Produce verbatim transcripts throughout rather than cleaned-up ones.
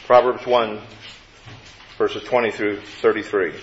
Proverbs one, verses twenty through thirty-three.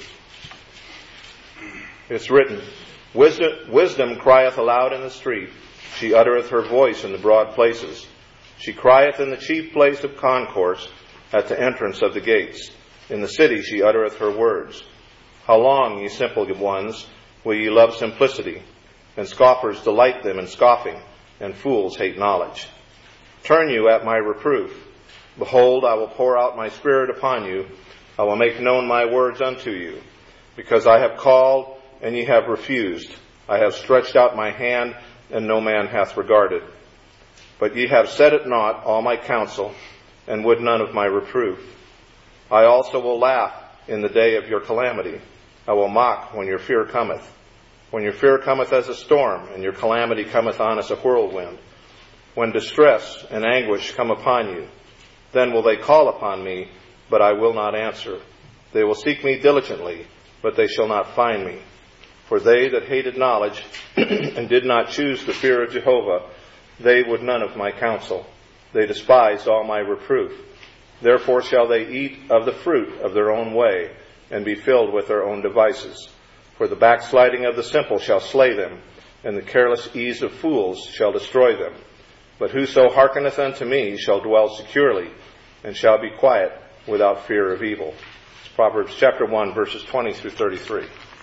It's written, Wisdom, wisdom crieth aloud in the street. She uttereth her voice in the broad places. She crieth in the chief place of concourse, at the entrance of the gates. In the city she uttereth her words. How long, ye simple ones, will ye love simplicity? And scoffers delight them in scoffing, and fools hate knowledge. Turn you at my reproof. Behold, I will pour out my spirit upon you. I will make known my words unto you. Because I have called, and ye have refused. I have stretched out my hand, and no man hath regarded. But ye have set at naught all my counsel, and would none of my reproof. I also will laugh in the day of your calamity. I will mock when your fear cometh. When your fear cometh as a storm, and your calamity cometh on as a whirlwind. When distress and anguish come upon you, then will they call upon me, but I will not answer. They will seek me diligently, but they shall not find me. For they that hated knowledge and did not choose the fear of Jehovah, they would none of my counsel. They despised all my reproof. Therefore shall they eat of the fruit of their own way, and be filled with their own devices. For the backsliding of the simple shall slay them, and the careless ease of fools shall destroy them. But whoso hearkeneth unto me shall dwell securely, and shall be quiet without fear of evil. It's Proverbs chapter one, verses twenty through thirty-three.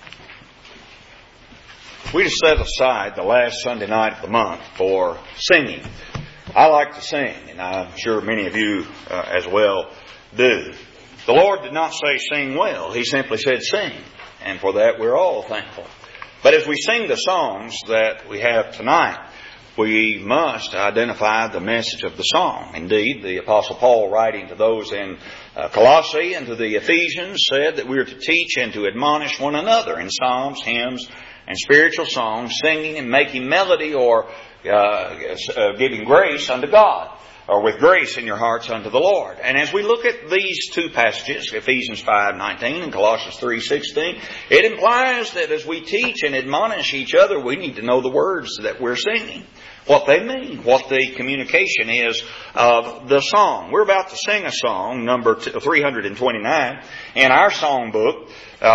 We just set aside the last Sunday night of the month for singing. I like to sing, and I'm sure many of you uh, as well do. The Lord did not say sing well. He simply said sing. And for that we're all thankful. But as we sing the songs that we have tonight, we must identify the message of the song. Indeed, the Apostle Paul, writing to those in uh, Colossae and to the Ephesians, said that we are to teach and to admonish one another in psalms, hymns, and spiritual songs, singing and making melody or uh, uh, giving grace unto God, or with grace in your hearts unto the Lord. And as we look at these two passages, Ephesians five nineteen and Colossians three sixteen, it implies that as we teach and admonish each other, we need to know the words that we're singing, what they mean, what the communication is of the song. We're about to sing a song, number three twenty-nine, in our songbook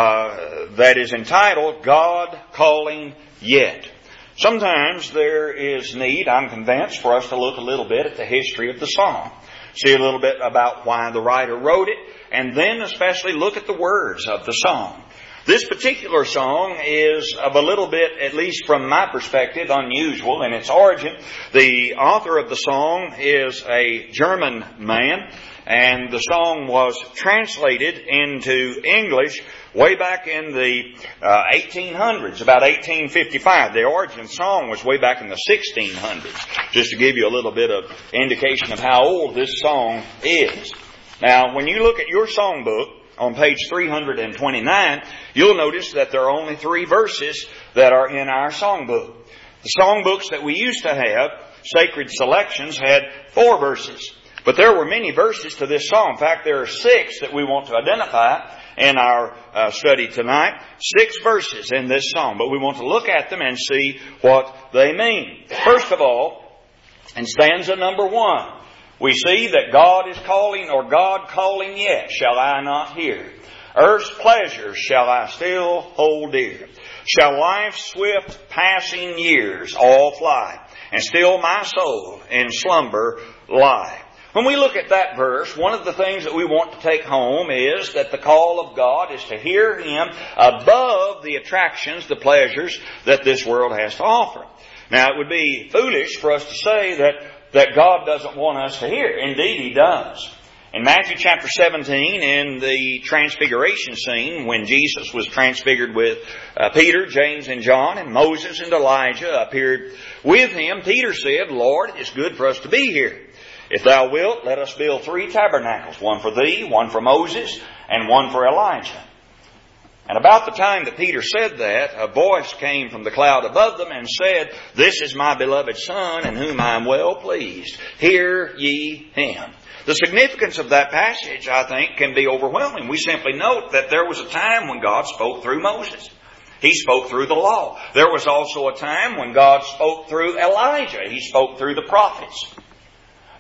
uh, that is entitled, God Calling Yet. Sometimes there is need, I'm convinced, for us to look a little bit at the history of the song. See a little bit about why the writer wrote it, and then especially look at the words of the song. This particular song is of a little bit, at least from my perspective, unusual in its origin. The author of the song is a German man, and the song was translated into English way back in the uh, eighteen hundreds, about eighteen fifty-five. The origin song was way back in the sixteen hundreds, just to give you a little bit of indication of how old this song is. Now, when you look at your songbook, on page three twenty-nine, you'll notice that there are only three verses that are in our songbook. The songbooks that we used to have, Sacred Selections, had four verses. But there were many verses to this song. In fact, there are six that we want to identify in our uh, study tonight. Six verses in this song. But we want to look at them and see what they mean. First of all, in stanza number one, we see that God is calling, or God calling yet, shall I not hear? Earth's pleasures shall I still hold dear? Shall life's swift passing years all fly, and still my soul in slumber lie? When we look at that verse, one of the things that we want to take home is that the call of God is to hear Him above the attractions, the pleasures that this world has to offer. Now, it would be foolish for us to say that that God doesn't want us to hear. Indeed, He does. In Matthew chapter seventeen, in the transfiguration scene, when Jesus was transfigured with uh, Peter, James, and John, and Moses and Elijah appeared with Him, Peter said, Lord, it is good for us to be here. If Thou wilt, let us build three tabernacles, one for Thee, one for Moses, and one for Elijah. And about the time that Peter said that, a voice came from the cloud above them and said, This is my beloved Son, in whom I am well pleased. Hear ye Him. The significance of that passage, I think, can be overwhelming. We simply note that there was a time when God spoke through Moses. He spoke through the law. There was also a time when God spoke through Elijah. He spoke through the prophets.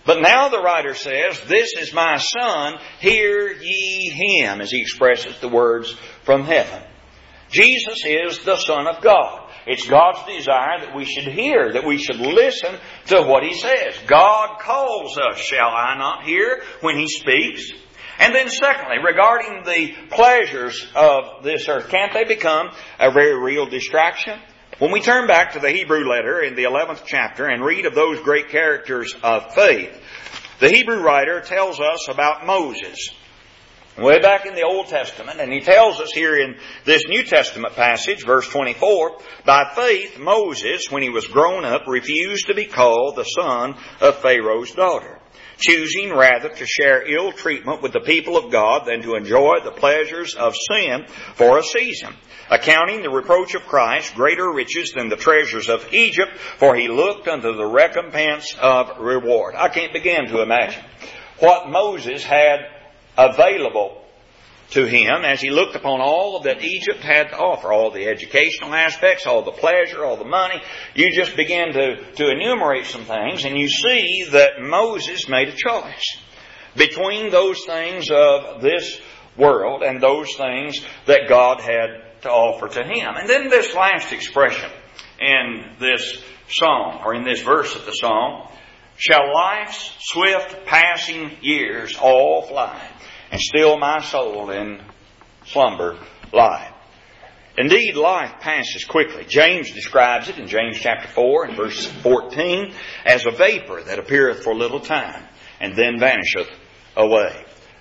But now the writer says, "This is my Son, hear ye Him," as he expresses the words from heaven. Jesus is the Son of God. It's God's desire that we should hear, that we should listen to what He says. God calls us. Shall I not hear when He speaks? And then secondly, regarding the pleasures of this earth, can't they become a very real distraction? When we turn back to the Hebrew letter in the eleventh chapter and read of those great characters of faith, the Hebrew writer tells us about Moses. Way back in the Old Testament, and he tells us here in this New Testament passage, verse twenty-four, "By faith Moses, when he was grown up, refused to be called the son of Pharaoh's daughter, choosing rather to share ill treatment with the people of God than to enjoy the pleasures of sin for a season, accounting the reproach of Christ greater riches than the treasures of Egypt, for he looked unto the recompense of reward." I can't begin to imagine what Moses had available to him as he looked upon all that Egypt had to offer, all the educational aspects, all the pleasure, all the money. You just begin to, to enumerate some things, and you see that Moses made a choice between those things of this world and those things that God had to offer to him. And then this last expression in this psalm, or in this verse of the psalm, "Shall life's swift passing years all fly, and still my soul in slumber lie." Indeed, life passes quickly. James describes it in James chapter four and verse fourteen as a vapor that appeareth for a little time and then vanisheth away.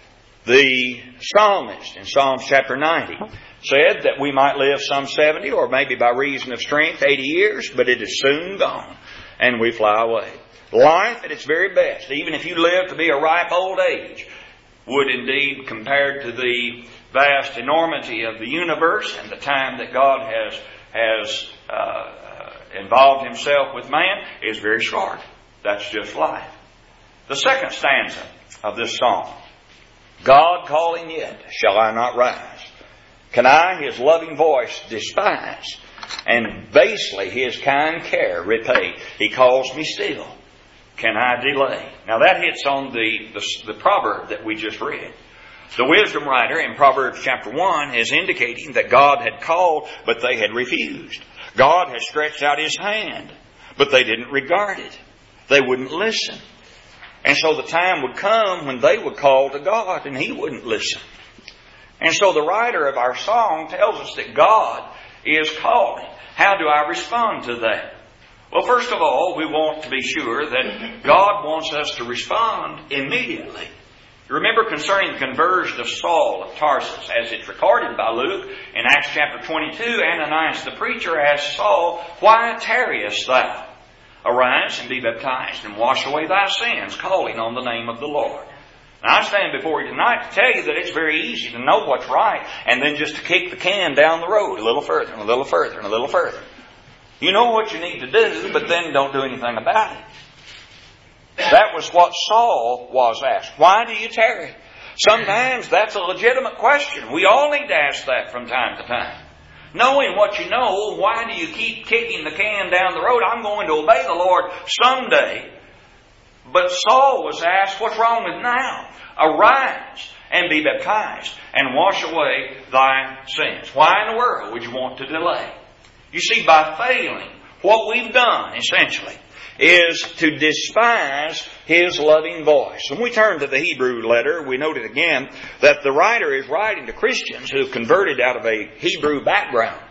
The psalmist in Psalms chapter ninety said that we might live some seventy, or maybe by reason of strength eighty years, but it is soon gone and we fly away. Life at its very best, even if you live to be a ripe old age, would indeed, compared to the vast enormity of the universe and the time that God has has uh, involved Himself with man, is very short. That's just life. The second stanza of this song, "God calling yet, shall I not rise? Can I His loving voice despise, and basely His kind care repay? He calls me still. Can I delay?" Now that hits on the, the, the proverb that we just read. The wisdom writer in Proverbs chapter one is indicating that God had called, but they had refused. God had stretched out His hand, but they didn't regard it. They wouldn't listen. And so the time would come when they would call to God and He wouldn't listen. And so the writer of our song tells us that God is calling. How do I respond to that? Well, first of all, we want to be sure that God wants us to respond immediately. You remember concerning the conversion of Saul of Tarsus, as it's recorded by Luke in Acts chapter twenty-two, Ananias the preacher asked Saul, "Why tarriest thou? Arise and be baptized and wash away thy sins, calling on the name of the Lord." Now, I stand before you tonight to tell you that it's very easy to know what's right and then just to kick the can down the road a little further and a little further and a little further. You know what you need to do, but then don't do anything about it. That was what Saul was asked. Why do you tarry? Sometimes that's a legitimate question. We all need to ask that from time to time. Knowing what you know, why do you keep kicking the can down the road? I'm going to obey the Lord someday. But Saul was asked, what's wrong with now? Arise and be baptized and wash away thy sins. Why in the world would you want to delay? You see, by failing, what we've done, essentially, is to despise His loving voice. When we turn to the Hebrew letter, we noted again that the writer is writing to Christians who have converted out of a Hebrew background.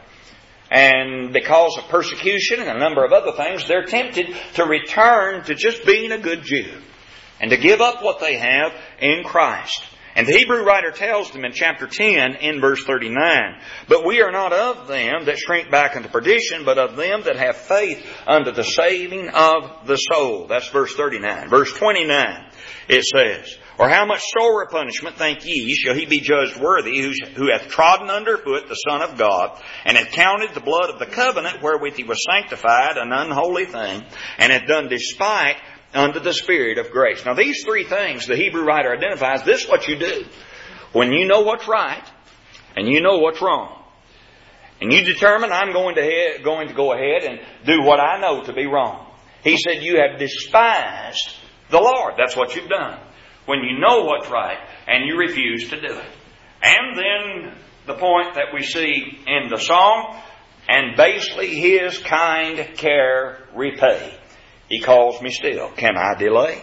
And because of persecution and a number of other things, they're tempted to return to just being a good Jew and to give up what they have in Christ. And the Hebrew writer tells them in chapter ten in verse thirty-nine, "But we are not of them that shrink back into perdition, but of them that have faith unto the saving of the soul." That's verse thirty-nine. Verse twenty-nine, it says, "Or how much sorer punishment, think ye, shall he be judged worthy, who, who hath trodden under foot the Son of God, and hath counted the blood of the covenant wherewith he was sanctified an unholy thing, and hath done despite unto the Spirit of grace." Now these three things the Hebrew writer identifies. This is what you do when you know what's right and you know what's wrong. And you determine, I'm going to, head, going to go ahead and do what I know to be wrong. He said, you have despised the Lord. That's what you've done. When you know what's right and you refuse to do it. And then the point that we see in the song, and basely His kind care repay. He calls me still. Can I delay?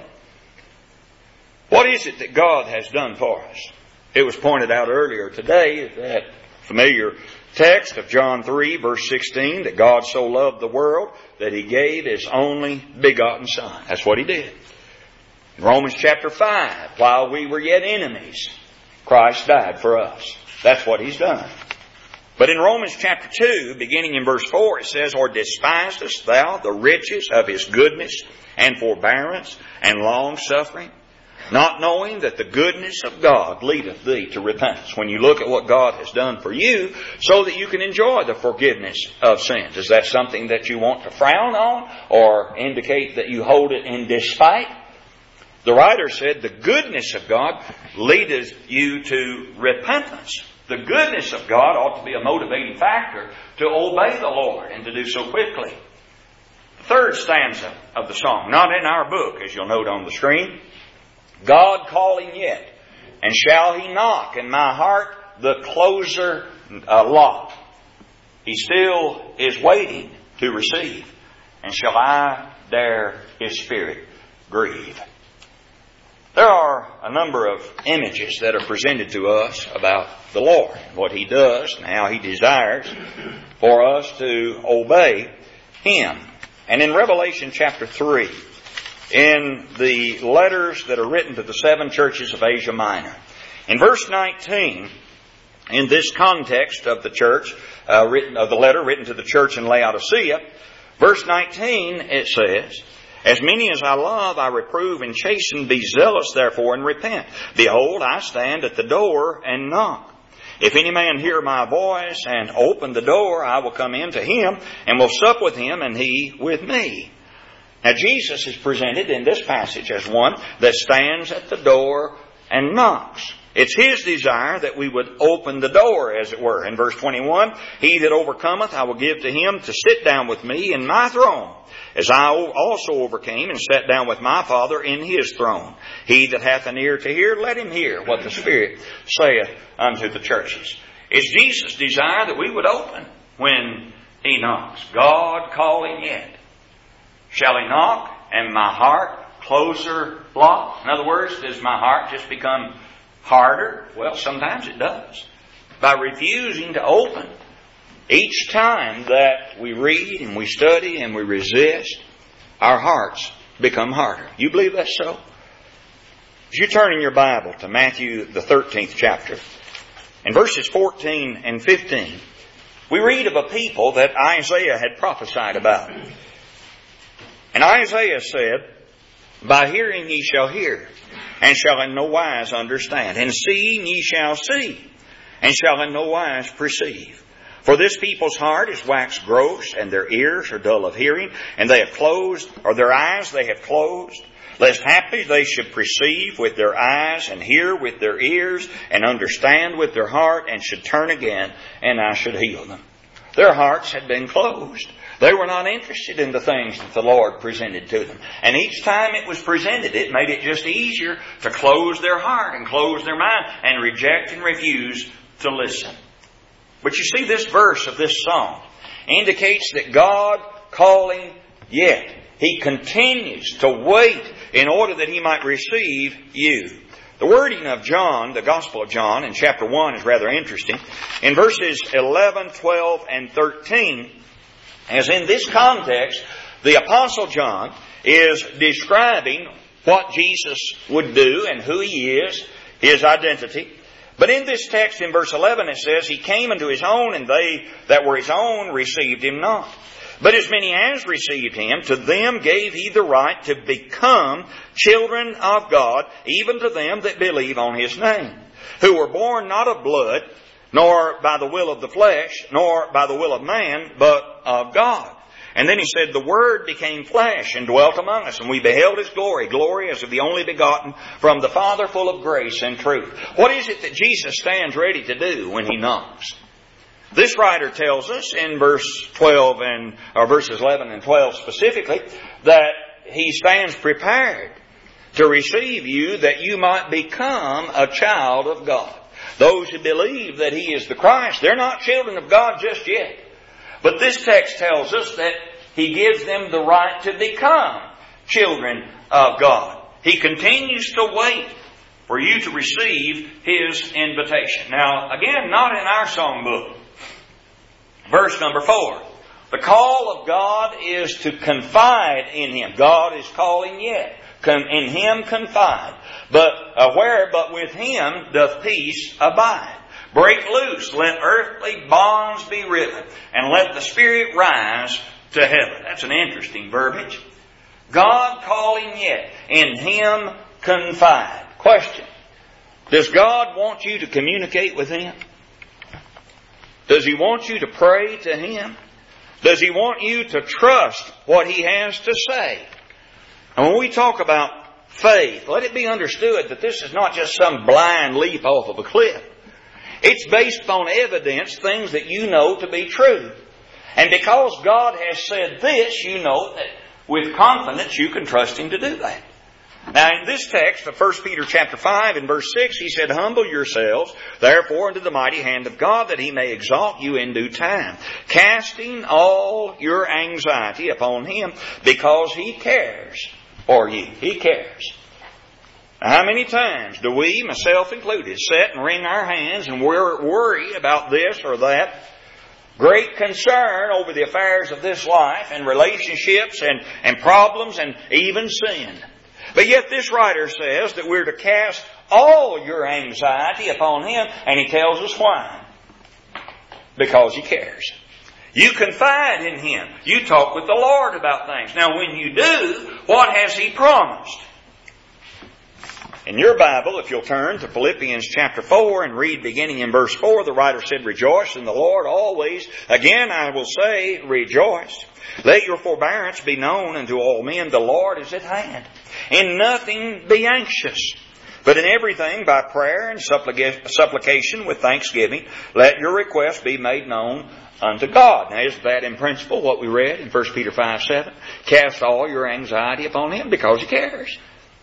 What is it that God has done for us? It was pointed out earlier today, that familiar text of John three, verse sixteen, that God so loved the world that He gave His only begotten Son. That's what He did. In Romans chapter five, while we were yet enemies, Christ died for us. That's what He's done. But in Romans chapter two, beginning in verse four, it says, Or despisest thou the riches of His goodness and forbearance and long-suffering, not knowing that the goodness of God leadeth thee to repentance? When you look at what God has done for you, so that you can enjoy the forgiveness of sins. Is that something that you want to frown on or indicate that you hold it in despite? The writer said the goodness of God leadeth you to repentance. The goodness of God ought to be a motivating factor to obey the Lord and to do so quickly. The third stanza of the song, not in our book, as you'll note on the screen. God calling yet, and shall He knock, in my heart the closer uh, lock. He still is waiting to receive, and shall I dare His Spirit grieve? There are a number of images that are presented to us about the Lord, what He does and how He desires for us to obey Him. And in Revelation chapter three, in the letters that are written to the seven churches of Asia Minor, in verse nineteen, in this context of the church, uh, written of the letter written to the church in Laodicea, verse nineteen, it says, As many as I love, I reprove and chasten. Be zealous, therefore, and repent. Behold, I stand at the door and knock. If any man hear my voice and open the door, I will come in to him and will sup with him and he with me. Now, Jesus is presented in this passage as one that stands at the door and knocks. It's His desire that we would open the door, as it were. In verse twenty-one, He that overcometh, I will give to him to sit down with me in my throne, as I also overcame and sat down with my Father in His throne. He that hath an ear to hear, let him hear what the Spirit saith unto the churches. It's Jesus' desire that we would open when He knocks. God calling yet. Shall He knock, and my heart closer lock? In other words, does my heart just become harder? Well, sometimes it does. By refusing to open. Each time that we read and we study and we resist, our hearts become harder. You believe that's so? As you turn in your Bible to Matthew the thirteenth chapter, in verses fourteen and fifteen, we read of a people that Isaiah had prophesied about. And Isaiah said, By hearing ye shall hear, and shall in no wise understand. And seeing ye shall see, and shall in no wise perceive. For this people's heart is waxed gross, and their ears are dull of hearing, and they have closed, or their eyes they have closed, lest haply they should perceive with their eyes, and hear with their ears, and understand with their heart, and should turn again, and I should heal them. Their hearts had been closed. They were not interested in the things that the Lord presented to them. And each time it was presented, it made it just easier to close their heart and close their mind and reject and refuse to listen. But you see, this verse of this song indicates that God calling yet. He continues to wait in order that He might receive you. The wording of John, the Gospel of John, in chapter one is rather interesting. In verses eleven, twelve, and thirteen, as in this context, the Apostle John is describing what Jesus would do and who He is, His identity. But in this text in verse eleven it says, He came unto His own, and they that were His own received Him not. But as many as received Him, to them gave He the right to become children of God, even to them that believe on His name, who were born not of blood, nor by the will of the flesh, nor by the will of man, but of God. And then He said, The Word became flesh and dwelt among us, and we beheld His glory, glory as of the only begotten from the Father, full of grace and truth. What is it that Jesus stands ready to do when He knocks? This writer tells us in verse twelve and or verses eleven and twelve specifically that He stands prepared to receive you that you might become a child of God. Those who believe that He is the Christ, they're not children of God just yet. But this text tells us that He gives them the right to become children of God. He continues to wait for you to receive His invitation. Now, again, not in our songbook. Verse number four. The call of God is to confide in Him. God is calling yet. In Him confide. But uh, where but with Him doth peace abide. Break loose, let earthly bonds be riven, and let the Spirit rise to heaven. That's an interesting verbiage. God calling yet, in Him confide. Question. Does God want you to communicate with Him? Does He want you to pray to Him? Does He want you to trust what He has to say? And when we talk about faith, let it be understood that this is not just some blind leap off of a cliff. It's based upon evidence, things that you know to be true. And because God has said this, you know that with confidence you can trust Him to do that. Now in this text of First Peter chapter five and verse six, he said, Humble yourselves, therefore, unto the mighty hand of God, that He may exalt you in due time, casting all your anxiety upon Him, because He cares for you. He cares. Now, how many times do we, myself included, sit and wring our hands and worry about this or that? Great concern over the affairs of this life and relationships and, and problems and even sin. But yet this writer says that we're to cast all your anxiety upon Him, and he tells us why. Because He cares. You confide in Him. You talk with the Lord about things. Now when you do, what has He promised? In your Bible, if you'll turn to Philippians chapter four and read beginning in verse four, the writer said, Rejoice in the Lord always. Again I will say, rejoice. Let your forbearance be known unto all men. The Lord is at hand. In nothing be anxious, but in everything by prayer and supplica- supplication with thanksgiving, let your requests be made known unto God. Now isn't that in principle what we read in First Peter five seven? Cast all your anxiety upon Him because He cares.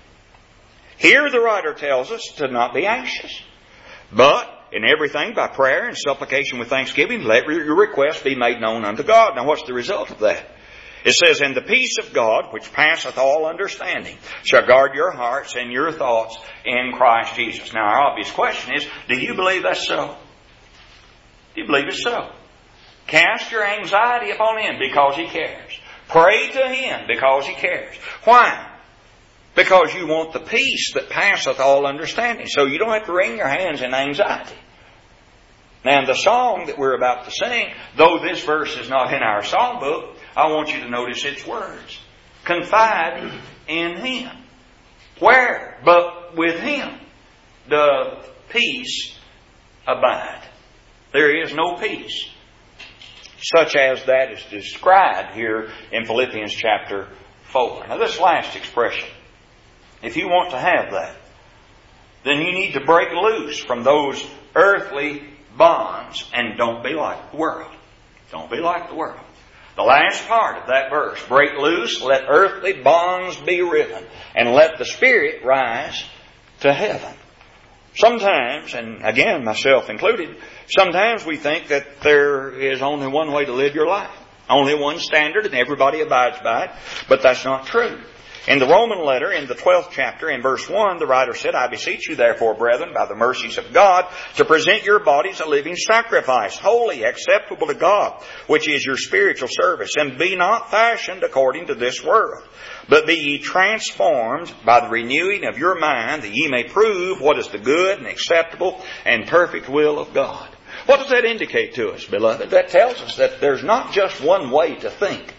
Here the writer tells us to not be anxious, but in everything by prayer and supplication with thanksgiving, let your requests be made known unto God. Now what's the result of that? It says, And the peace of God, which passeth all understanding, shall guard your hearts and your thoughts in Christ Jesus. Now our obvious question is, do you believe that's so? Do you believe it's so? Cast your anxiety upon Him because He cares. Pray to Him because He cares. Why? Because you want the peace that passeth all understanding. So you don't have to wring your hands in anxiety. Now in the song that we're about to sing, though this verse is not in our songbook, I want you to notice its words. Confide in Him. Where? But with Him doth peace abide. There is no peace such as that is described here in Philippians chapter four. Now this last expression, if you want to have that, then you need to break loose from those earthly bonds and don't be like the world. Don't be like the world. The last part of that verse, break loose, let earthly bonds be riven, and let the Spirit rise to heaven. Sometimes, and again myself included, sometimes we think that there is only one way to live your life. Only one standard and everybody abides by it. But that's not true. In the Roman letter, in the twelfth chapter, in verse one, the writer said, I beseech you therefore, brethren, by the mercies of God, to present your bodies a living sacrifice, holy, acceptable to God, which is your spiritual service. And be not fashioned according to this world, but be ye transformed by the renewing of your mind, that ye may prove what is the good and acceptable and perfect will of God. What does that indicate to us, beloved? That tells us that there's not just one way to think.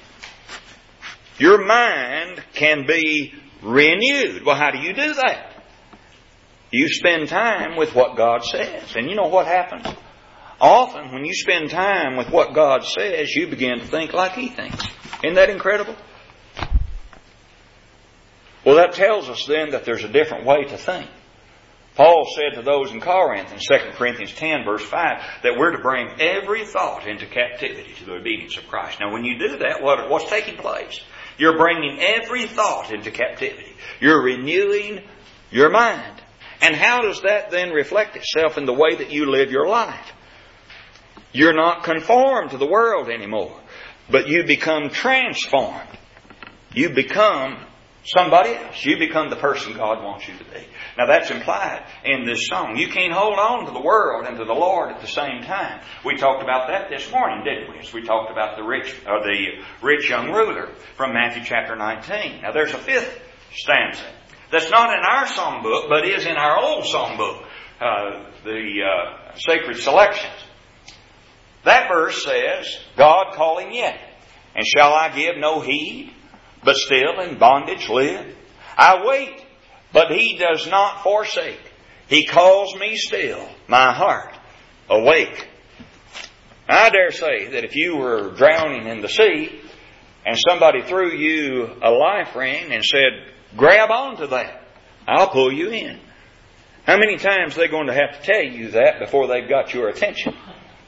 Your mind can be renewed. Well, how do you do that? You spend time with what God says. And you know what happens? Often when you spend time with what God says, you begin to think like He thinks. Isn't that incredible? Well, that tells us then that there's a different way to think. Paul said to those in Corinth in Second Corinthians ten verse five that we're to bring every thought into captivity to the obedience of Christ. Now when you do that, what, what's taking place? You're bringing every thought into captivity. You're renewing your mind. And how does that then reflect itself in the way that you live your life? You're not conformed to the world anymore, but you become transformed. You become somebody else. You become the person God wants you to be. Now that's implied in this song. You can't hold on to the world and to the Lord at the same time. We talked about that this morning, didn't we? As we talked about the rich, or the rich young ruler from Matthew chapter nineteen. Now there's a fifth stanza that's not in our songbook, but is in our old songbook, uh, the uh, Sacred Selections. That verse says, God calling yet, and shall I give no heed, but still in bondage live? I wait, but He does not forsake. He calls me still, my heart awake. I dare say that if you were drowning in the sea, and somebody threw you a life ring and said, grab onto that, I'll pull you in. How many times are they going to have to tell you that before they've got your attention?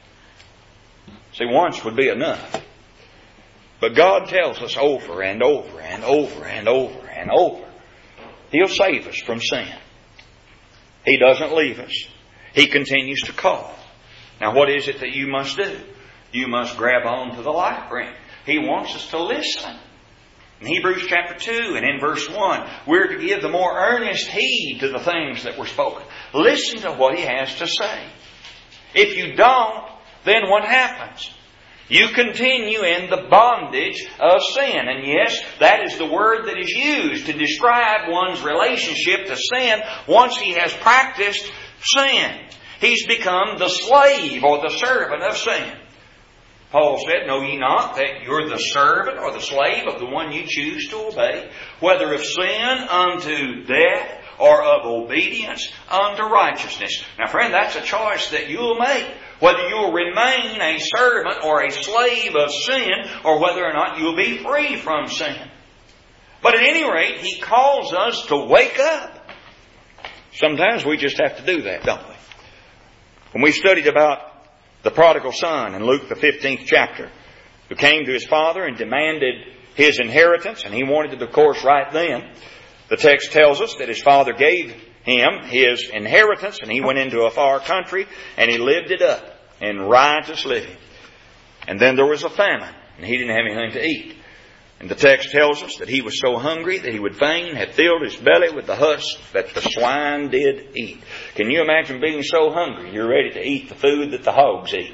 See, once would be enough. But God tells us over and over and over and over and over, He'll save us from sin. He doesn't leave us. He continues to call. Now what is it that you must do? You must grab on to the life ring. He wants us to listen. In Hebrews chapter two and in verse one, we're to give the more earnest heed to the things that were spoken. Listen to what He has to say. If you don't, then what happens? You continue in the bondage of sin. And yes, that is the word that is used to describe one's relationship to sin once he has practiced sin. He's become the slave or the servant of sin. Paul said, know ye not that you're the servant or the slave of the one you choose to obey, whether of sin unto death or of obedience unto righteousness. Now friend, that's a choice that you'll make. Whether you'll remain a servant or a slave of sin, or whether or not you'll be free from sin. But at any rate, He calls us to wake up. Sometimes we just have to do that, don't we? When we studied about the prodigal son in Luke the fifteenth chapter, who came to his father and demanded his inheritance, and he wanted it, of course, right then. The text tells us that his father gave him his inheritance, and he went into a far country, and he lived it up in riotous living. And then there was a famine, and he didn't have anything to eat. And the text tells us that he was so hungry that he would fain have filled his belly with the husk that the swine did eat. Can you imagine being so hungry you're ready to eat the food that the hogs eat?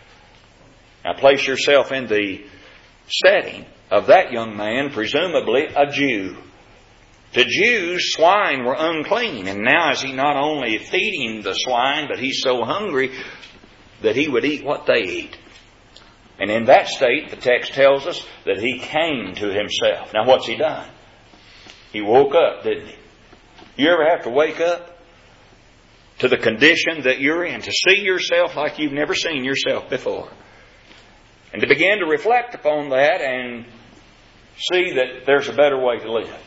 Now place yourself in the setting of that young man, presumably a Jew. To Jews, swine were unclean. And now is he not only feeding the swine, but he's so hungry that he would eat what they eat. And in that state, the text tells us that he came to himself. Now what's he done? He woke up, didn't he? You ever have to wake up to the condition that you're in, to see yourself like you've never seen yourself before, and to begin to reflect upon that and see that there's a better way to live?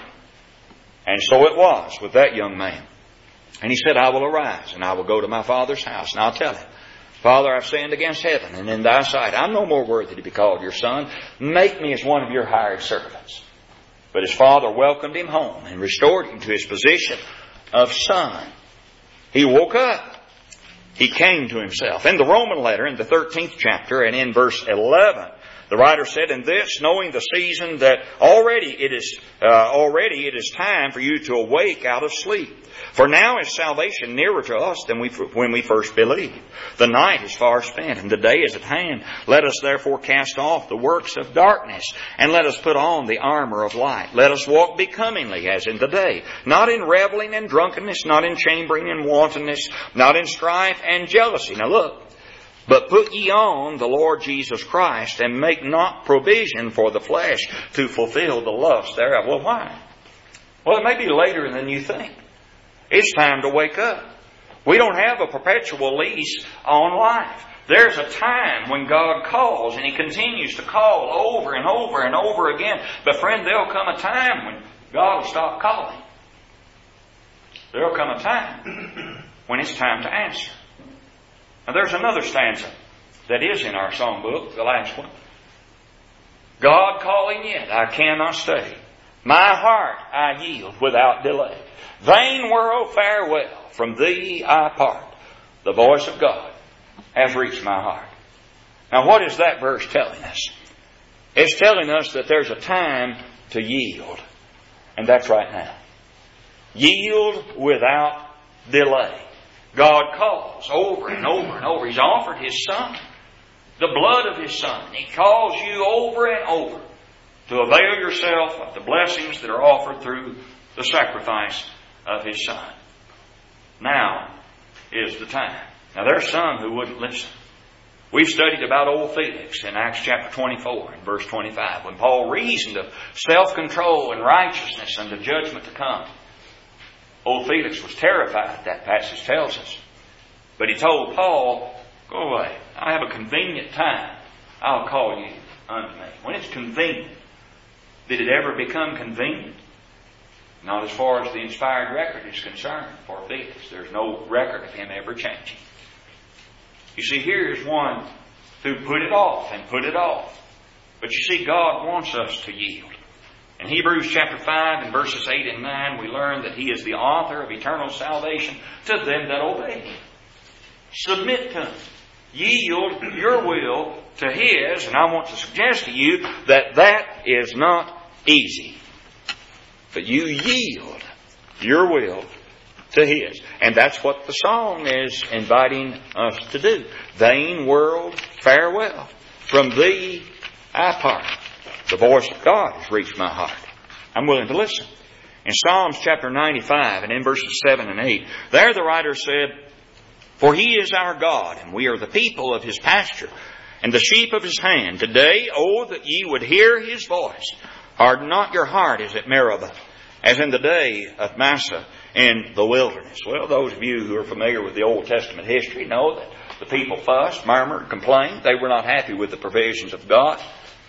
And so it was with that young man. And he said, I will arise and I will go to my father's house, and I'll tell him, Father, I've sinned against heaven and in thy sight. I'm no more worthy to be called your son. Make me as one of your hired servants. But his father welcomed him home and restored him to his position of son. He woke up. He came to himself. In the Roman letter, in the thirteenth chapter and in verse eleven, the writer said, in this, knowing the season that already it is uh, already it is time for you to awake out of sleep. For now is salvation nearer to us than we, when we first believed. The night is far spent, and the day is at hand. Let us therefore cast off the works of darkness, and let us put on the armor of light. Let us walk becomingly as in the day, not in reveling and drunkenness, not in chambering and wantonness, not in strife and jealousy. Now look. But put ye on the Lord Jesus Christ, and make not provision for the flesh to fulfill the lust thereof. Well, why? Well, it may be later than you think. It's time to wake up. We don't have a perpetual lease on life. There's a time when God calls, and He continues to call over and over and over again. But friend, there'll come a time when God will stop calling. There'll come a time when it's time to answer. Now there's another stanza that is in our songbook, the last one. God calling yet, I cannot stay. My heart I yield without delay. Vain world, farewell, from Thee I part. The voice of God has reached my heart. Now what is that verse telling us? It's telling us that there's a time to yield. And that's right now. Yield without delay. God calls over and over and over. He's offered His Son, the blood of His Son. He calls you over and over to avail yourself of the blessings that are offered through the sacrifice of His Son. Now is the time. Now there's some who wouldn't listen. We've studied about old Felix in Acts chapter twenty-four and verse twenty-five, when Paul reasoned of self-control and righteousness and the judgment to come. Old Felix was terrified, that passage tells us. But he told Paul, go away. I have a convenient time. I'll call you unto me. When it's convenient, did it ever become convenient? Not as far as the inspired record is concerned for Felix. There's no record of him ever changing. You see, here is one who put it off and put it off. But you see, God wants us to yield. In Hebrews chapter five and verses eight and nine, we learn that He is the author of eternal salvation to them that obey Him. Submit to Him. Yield your will to His. And I want to suggest to you that that is not easy. But you yield your will to His. And that's what the song is inviting us to do. Vain world, farewell. From Thee I part. The voice of God has reached my heart. I'm willing to listen. In Psalms chapter ninety-five and in verses seven and eight, there the writer said, for He is our God, and we are the people of His pasture, and the sheep of His hand. Today, oh, that ye would hear His voice. Harden not your heart as at Meribah, as in the day of Massah in the wilderness. Well, those of you who are familiar with the Old Testament history know that the people fussed, murmured, complained. They were not happy with the provisions of God.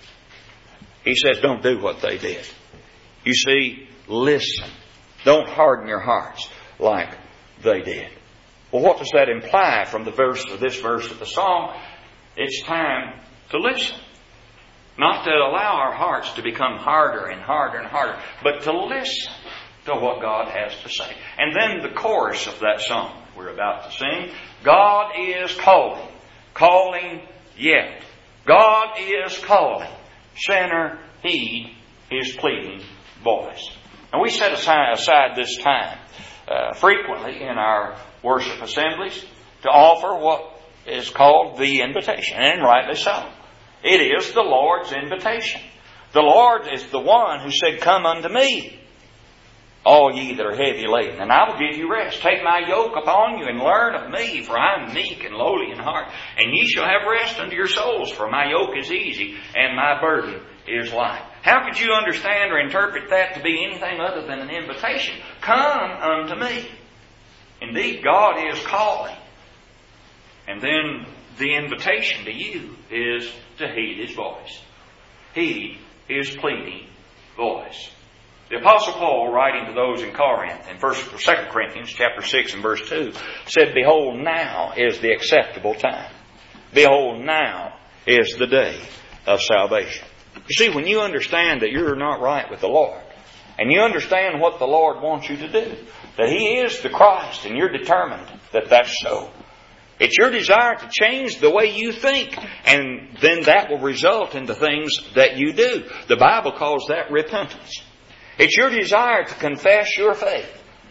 He says, don't do what they did. You see, listen. Don't harden your hearts like they did. Well, what does that imply from the verse of this verse of the song? It's time to listen. Not to allow our hearts to become harder and harder and harder, but to listen to what God has to say. And then the chorus of that song we're about to sing. God is calling, calling yet. God is calling. Sinner, heed His pleading voice. And we set aside, aside this time uh, frequently in our worship assemblies to offer what is called the invitation, and rightly so. It is the Lord's invitation. The Lord is the one who said, come unto me, all ye that are heavy laden, and I will give you rest. Take my yoke upon you and learn of me, for I am meek and lowly in heart, and ye shall have rest unto your souls, for my yoke is easy and my burden is light. How could you understand or interpret that to be anything other than an invitation? Come unto me. Indeed, God is calling. And then the invitation to you is to heed His voice. Heed His pleading voice. The Apostle Paul, writing to those in Corinth, in First or Second Corinthians chapter six and verse two, said, behold, now is the acceptable time. Behold, now is the day of salvation. You see, when you understand that you're not right with the Lord, and you understand what the Lord wants you to do, that He is the Christ, and you're determined that that's so, it's your desire to change the way you think, and then that will result in the things that you do. The Bible calls that repentance. It's your desire to confess your faith.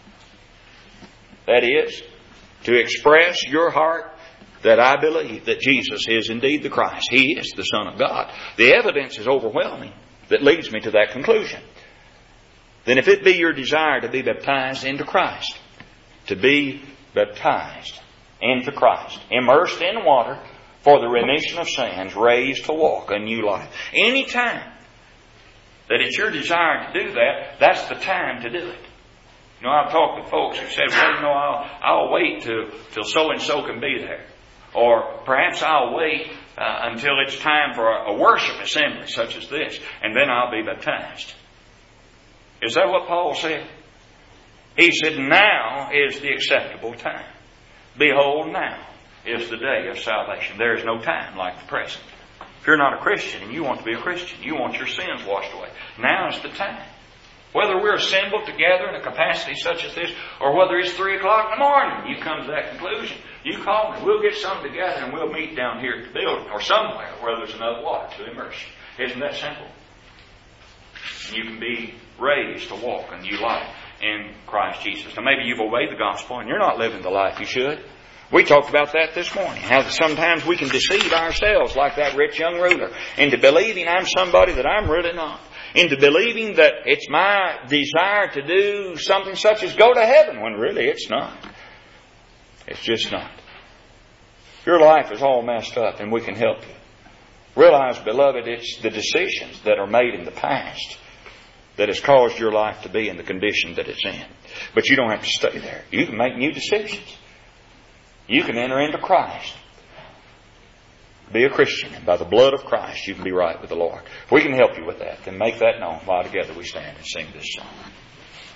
That is, to express your heart that I believe that Jesus is indeed the Christ. He is the Son of God. The evidence is overwhelming that leads me to that conclusion. Then if it be your desire to be baptized into Christ, to be baptized into Christ, immersed in water for the remission of sins, raised to walk a new life, any time that it's your desire to do that, that's the time to do it. You know, I've talked to folks who said, well, you know, I'll, I'll wait till, till so-and-so can be there. Or perhaps I'll wait uh, until it's time for a, a worship assembly such as this, and then I'll be baptized. Is that what Paul said? He said, now is the acceptable time. Behold, now is the day of salvation. There is no time like the present. If you're not a Christian and you want to be a Christian, you want your sins washed away, now is the time. Whether we're assembled together in a capacity such as this, or whether it's three o'clock in the morning, you come to that conclusion. You call me. We'll get some together and we'll meet down here at the building or somewhere where there's enough water to immerse you. Isn't that simple? And you can be raised to walk a new life in Christ Jesus. Now maybe you've obeyed the gospel and you're not living the life you should. We talked about that this morning. How sometimes we can deceive ourselves like that rich young ruler into believing I'm somebody that I'm really not. Into believing that it's my desire to do something such as go to heaven, when really it's not. It's just not. Your life is all messed up and we can help you. Realize, beloved, it's the decisions that are made in the past that has caused your life to be in the condition that it's in. But you don't have to stay there. You can make new decisions. You can enter into Christ. Be a Christian, and by the blood of Christ you can be right with the Lord. If we can help you with that, then make that known while together we stand and sing this song.